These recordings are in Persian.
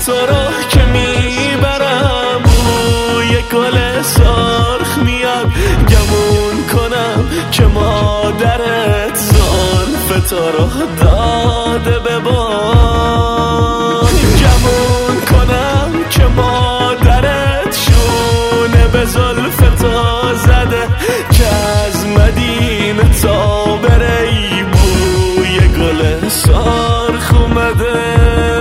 تو رو که میبرم بوی گل سرخ میاد گمون کنم که مادرت زلف تو رو داده به باد گمون کنم که مادرت شونه به زلف تو زده که از مدینه تا بره ای بوی گل سرخ اومده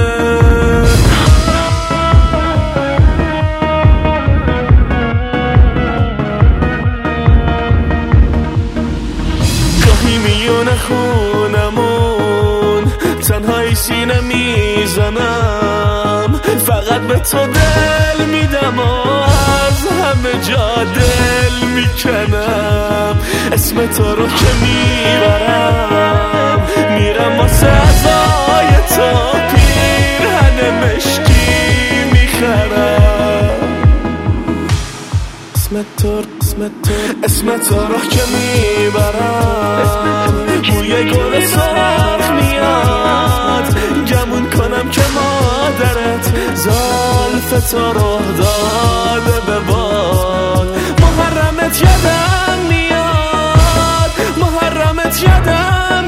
خونمون تنهایی سینه میزنم فقط به تو دل میدم و از همه جا دل میکنم اسم تو رو که میبرم میرم واسه ازای تو پیرهن مشکی میخرم اسم تو رو که میبرم بوی گل سرخ میاد گمون کنم که مادرت زلف تو رو داده به باد محرمت یادم میاد محرمت یادم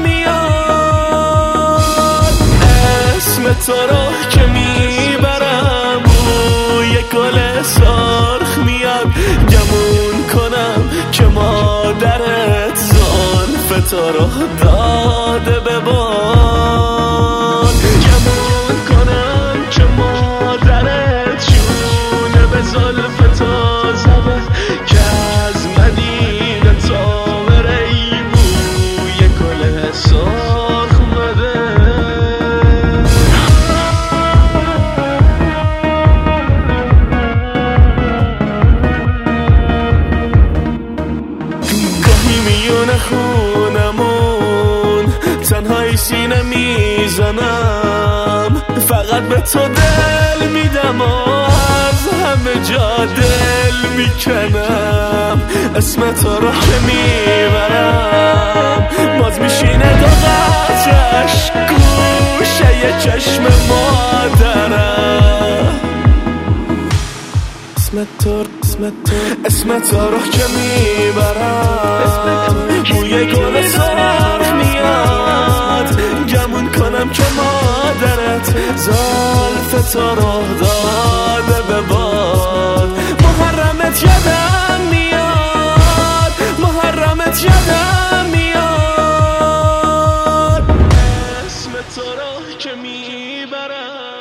میاد اسم تو رو که میبرم بوی گل سرخ میاد گمون کنم که مادرت زلف تو رو داده به باد گمون کنم که مادرت شونه به زلف تو زده که از مدینه تا بره ای بوی گل سرخ اومده خونمون تنهایی سینه میزنم فقط به تو دل میدم و از همه جا دل میکنم اسم تو رو که میبرم باز میشینه دو قطرش گوشه یه چشم مادرم اسم تو رو که میبرم بوی گل سرخ میاد گمون کنم که مادرت زلف تو رو داده به باد محرمت یادم میاد محرمت یادم میاد اسم تو رو که میبرم